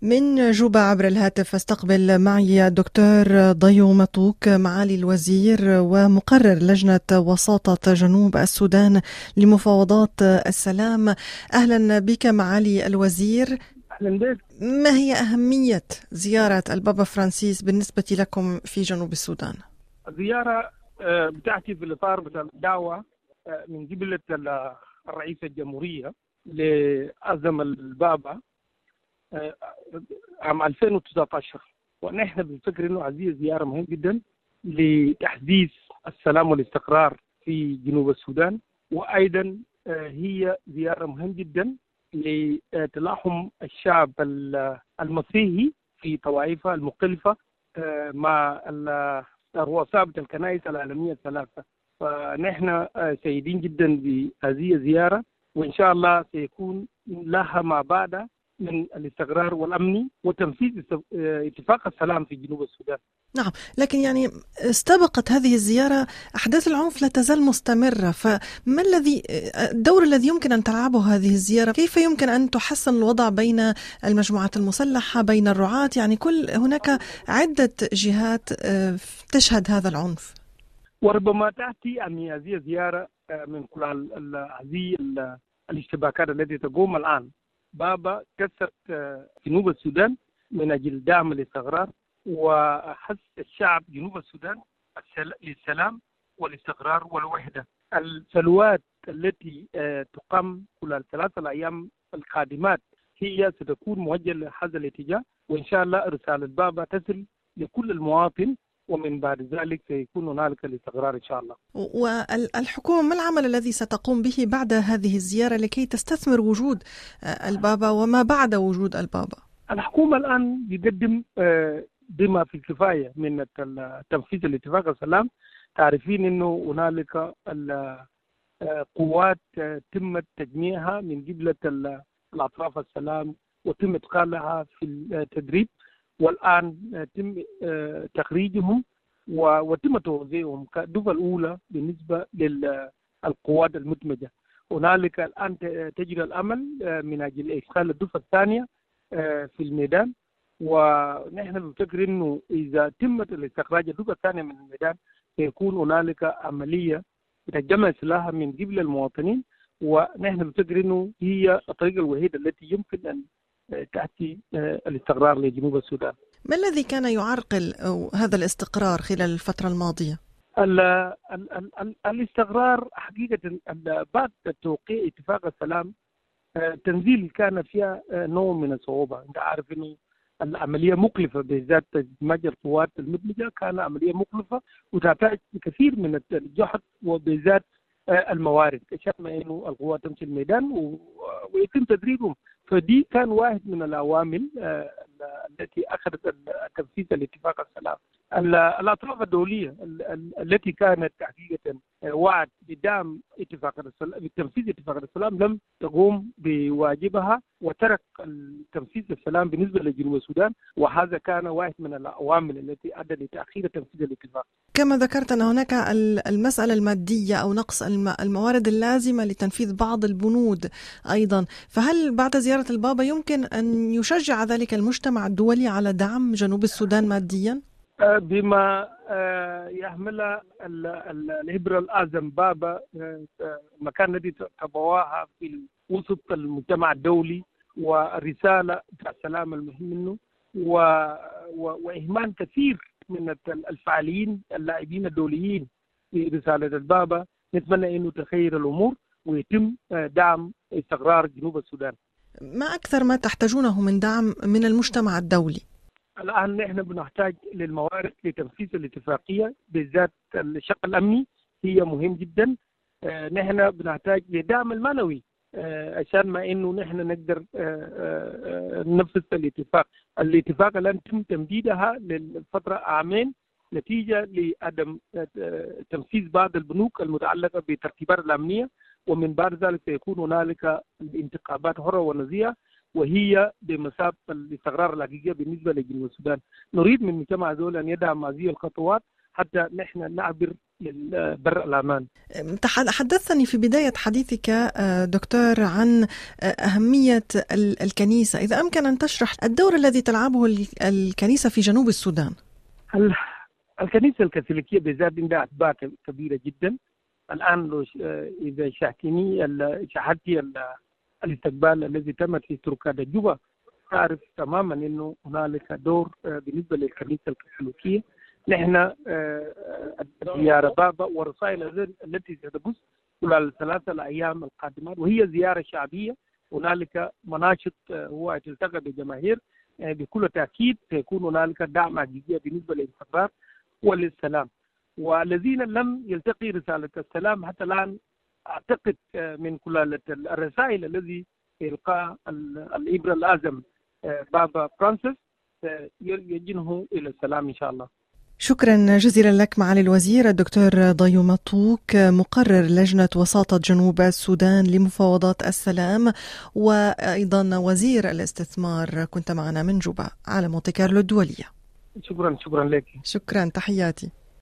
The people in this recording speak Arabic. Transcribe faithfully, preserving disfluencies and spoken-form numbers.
من جوبا عبر الهاتف استقبل معي الدكتور ضيو مطوك معالي الوزير ومقرر لجنة وساطة جنوب السودان لمفاوضات السلام. أهلا بك معالي الوزير. أهلا بك. ما هي أهمية زيارة البابا فرانسيس بالنسبة لكم في جنوب السودان؟ الزيارة بتأتي في الإطار بتاع الدعوة من قبل الرئيس الجمهورية لأزم البابا عام ألفين وتسعة عشر، ونحن بنفكر إنه هذه زيارة مهمة جدا لتحديث السلام والاستقرار في جنوب السودان، وأيضا هي زيارة مهمة جدا لتلاحم الشعب المسيحي في طوائفه المختلفة مع رؤساء الكنائس العالمية الثلاثة. فنحن سعيدين جدا بهذه الزيارة، وإن شاء الله سيكون لها ما بعد من الاستقرار والأمن وتنفيذ اتفاق السلام في جنوب السودان. نعم، لكن يعني استبقت هذه الزيارة أحداث العنف لا تزال مستمرة، فما الذي الدور الذي يمكن أن تلعبه هذه الزيارة؟ كيف يمكن أن تحسن الوضع بين المجموعات المسلحة، بين الرعاة؟ يعني كل هناك عدة جهات تشهد هذا العنف. وربما تأتي أن هذه الزيارة من خلال هذه الاشتباكات التي تقوم الآن. بابا كسرت جنوب السودان من أجل دعم الاستقرار وحث الشعب جنوب السودان للسلام والاستقرار والوحدة. السلوات التي تقام خلال ثلاثة الأيام القادمات هي ستكون موجهة لهذا الاتجاه، وإن شاء الله رسالة بابا تصل لكل المواطن، ومن بعد ذلك سيكون هنالك الاستقرار إن شاء الله. والحكومة ما العمل الذي ستقوم به بعد هذه الزيارة لكي تستثمر وجود البابا وما بعد وجود البابا؟ الحكومة الآن بتقدم بما في الكفاية من تنفيذ الاتفاق السلام. تعرفين أنه هنالك قوات تم تجميعها من قبل الأطراف السلام وتم إدخالها في التدريب، والآن تم تخريجهم وتم توزيعهم كدفعة الأولى بالنسبة للقوات المدمجة. هنالك الآن تجري الأمل من أجل إدخال الدفعة الثانية في الميدان، ونحن بنفكر إنه إذا تمت الاستخراج الدفعة الثانية من الميدان سيكون هنالك عملية تجمع سلاح من قبل المواطنين، ونحن بنفكر إنه هي الطريقة الوحيدة التي يمكن أن تأتي الاستقرار لجنوب السودان. ما الذي كان يعرقل هذا الاستقرار خلال الفترة الماضية؟ ال ال ال الاستقرار حقيقة بعد توقيع اتفاق السلام تنزيل كان فيها نوع من الصعوبة. أنت عارف إنه العملية مكلفة، بالذات تجميع القوات المدمجة كان عملية مكلفة وتحتاج كثير من الجهد وبالذات الموارد عشان ما إنه القوات تمشي الميدان ويتم تدريبهم. فدي كان واحد من العوامل التي أخذت تنفيذ الاتفاق السلام. الأطراف الدولية التي كانت حقيقة وعد بدعم اتفاق السلام بتنفيذ اتفاق السلام لم تقوم بواجبها وترك تنفيذ السلام بالنسبة لجنوب السودان، وهذا كان واحد من العوامل التي أدى لتأخير تنفيذ الاتفاق. كما ذكرت أن هناك المسألة المادية أو نقص الموارد اللازمة لتنفيذ بعض البنود أيضا، فهل بعد زيارة البابا يمكن أن يشجع ذلك المجتمع الدولي على دعم جنوب السودان ماديا؟ بما يحمل الإبرة الأعظم بابا المكان الذي تبواها في وسط المجتمع الدولي والرسالة السلام المهم منه وإهمال كثير من الفاعلين اللاعبين الدوليين في رسالة البابا. نتمنى أنه تخير الأمور ويتم دعم استقرار جنوب السودان. ما أكثر ما تحتاجونه من دعم من المجتمع الدولي؟ الآن نحن بنحتاج للموارد لتنفيذ الاتفاقية، بالذات الشق الأمني هي مهم جدا. نحن بنحتاج لدعم المعنوي عشان ما إنه نحن نقدر ننفذ الاتفاق. الاتفاق الآن تم تمديدها للفترة عامين نتيجة لعدم تنفيذ بعض البنوك المتعلقة بالترتيبات الأمنية، ومن بعد ذلك سيكون هنالك انتخابات حرة ونزيهة وهي بمثابة الاستقرار الحقيقي بالنسبة لجنوب السودان. نريد من المجتمع الدولي أن يدعم هذه الخطوات حتى نحن نعبر للبر الأمان. تحدثني في بداية حديثك دكتور عن أهمية الكنيسة، إذا أمكن أن تشرح الدور الذي تلعبه الكنيسة في جنوب السودان. الكنيسة الكاثوليكية بالذات عندها أتباع كبيرة جدا. الآن لو إذا شاهدتني شاهدتي الاستقبال الذي تم في تركادا جوبا، تعرف تماما أنه هنالك دور بالنسبة للكنيسة الكاثوليكية. نحن زيارة بابا ورسائل التي ستبث خلال الثلاثة الأيام القادمة، وهي زيارة شعبية. هنالك مناشط هو تلتقى بجماهير، بكل تأكيد سيكون هنالك دعم حقيقي بالنسبة للاستقرار وللسلام. والذين لم يلتقي رسالة السلام حتى الآن، أعتقد من خلال الرسائل الذي يلقى الإبرة الأعظم بابا فرانسيس يجنه إلى السلام إن شاء الله. شكرا جزيلا لك معالي الوزير الدكتور ضيو مطوك، مقرر لجنة وساطة جنوب السودان لمفاوضات السلام، وأيضا وزير الاستثمار، كنت معنا من جوبا على مونتي كارلو الدولية. شكرا شكرا لك. شكرا، تحياتي.